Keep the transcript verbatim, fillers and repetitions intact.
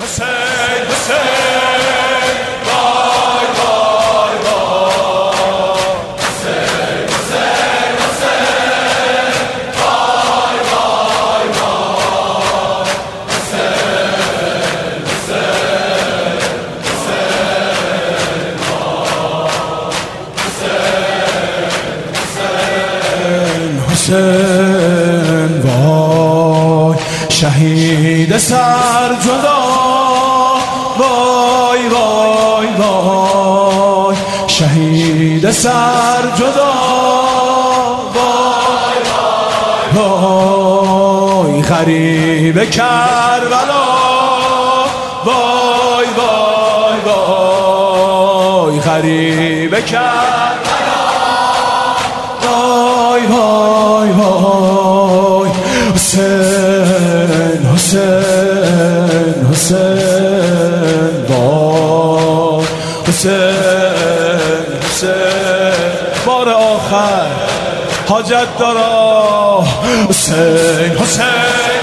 حسین حسین وای وای وای حسین حسین حسین وای وای وای حسین حسین حسین وای حسین حسین وای شهید سر جدا وای وای وای شهید سر جدا وای وای وای غریب کربلا وای وای وای غریب کربلا وای وای وای حسین حسین حسین وای حسین حسین بار آخر حاجت دارا حسین حسین